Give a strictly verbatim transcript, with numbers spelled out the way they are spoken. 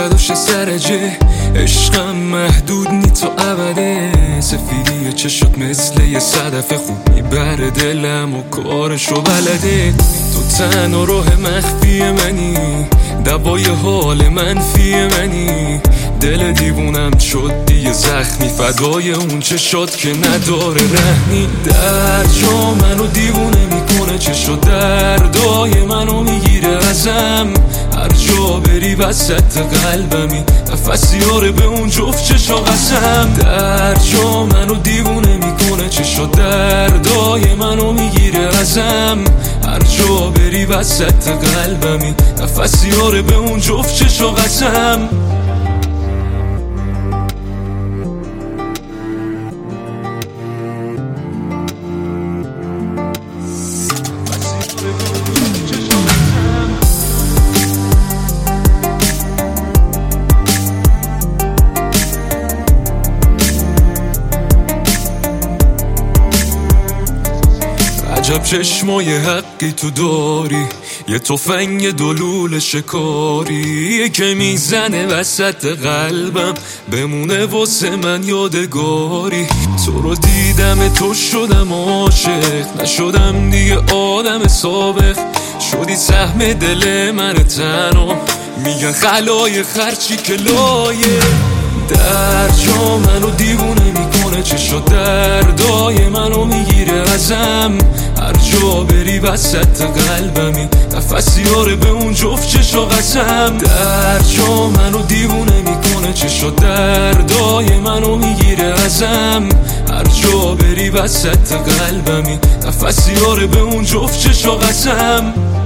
برداشت سرجه، عشقم محدود نی تا ابده. سفیدی چشات مثل یه صدف خوب میبره دلم و کارشو بلده. تو تن و راه مخفی منی، دوای حال منفی منی. دل دیوونم شد دیگه زخمی، فدای اون چشات که نداره رحمی. در جا منو دیوونه میکنه چشات، دردای منو میگیره ازم. هر جا بری وسط قلبمی، نفسی آره به اون جفت چشا قسم. در جا منو دیوونه میکنه چشات، دردای منو میگیره ازم. هر جا بری وسط قلبمی، نفسی آره به اون جفت چشا قسم. عجب چشمای حقی تو داری، یه تفنگ دلول شکاری که میزنه وسط قلبم، بمونه واسه من یادگاری. تو رو دیدم تو شدم عاشق، نشدم دیگه آدم سابق. شدی سهم دل من تنها، میگن خلای خرچی که لایه. در جا منو دیوونه میکنه چشات، دردای منو میگیره ازم. هر جا بری وسط قلبمی، نفسی آره به اون جفت چشا قسم. در جا منو دیوونه میکنه چشات، دردای منو میگیره ازم. هر جا بری وسط قلبمی، نفسی آره به اون جفت چشا قسم.